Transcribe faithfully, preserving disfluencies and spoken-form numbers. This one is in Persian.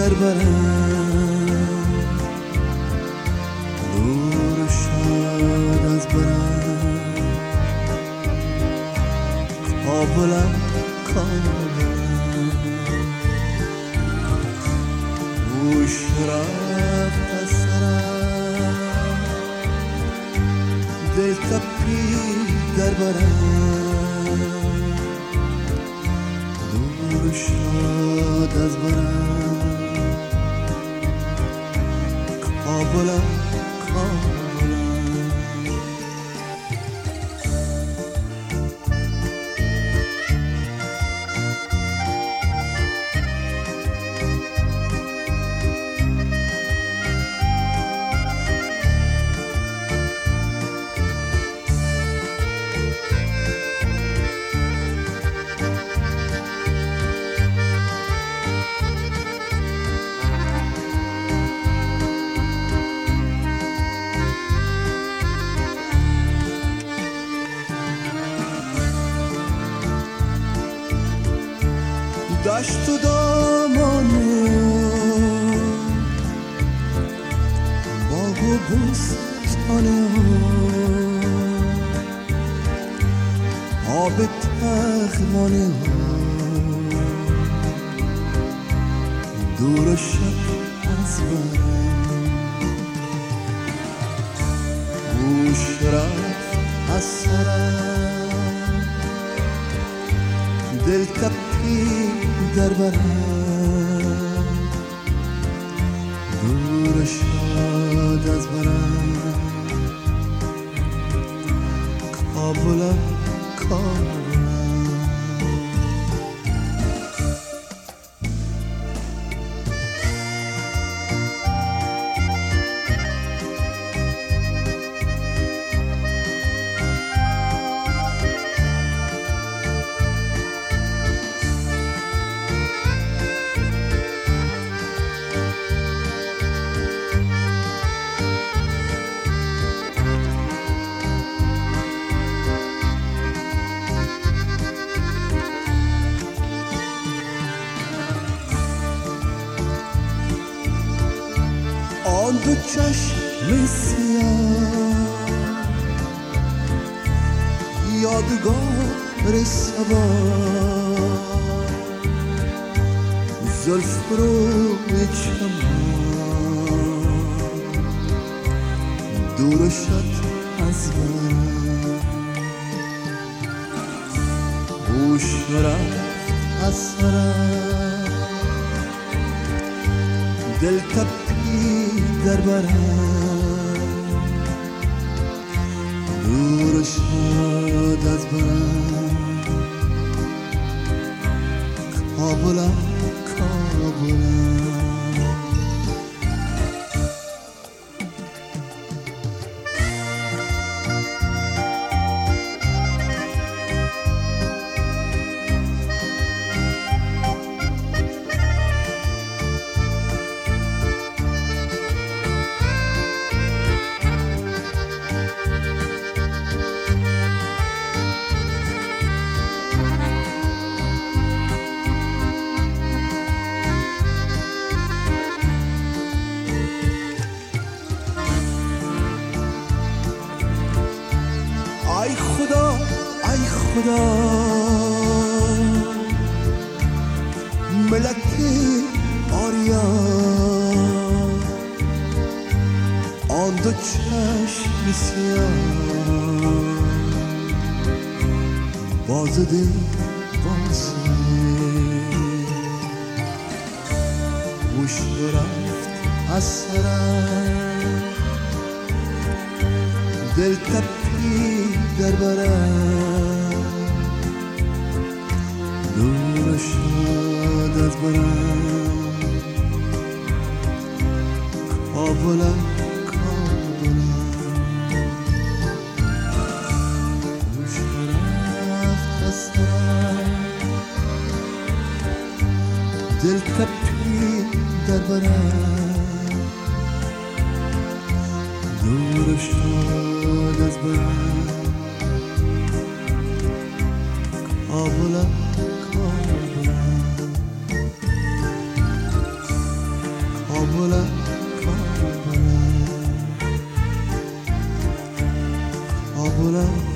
در برم، دور شد از برم، کابلم کابلم، گوش رفت از سرم، دل تپی در برم، دور شد از برم، کابلم کابلم. دشت و دامانه، باغ و بوستانه، آب تخمانه، دور شب از برم، گوش رفت از سرم، دل تپی در برم، دور شد از برم، کابلم کابلم. آن دو چشم سیاه یادگار صبا، زلف روی چمان، دور شد از من، گوش رفت از سرم، دل تپی در برم، دور شد از برم، کابلم کابلم. ای خدا ای خدا، ملت آریا، آن دو چشم سیاه، باز دل بازه، گوش رفت از سرم، دل تپی در برم، دور شد از برم، کابلم کابلم. گوش رفت از سرم، دل تپی در برم، دور شد از برم، کابلم کابلم. بلند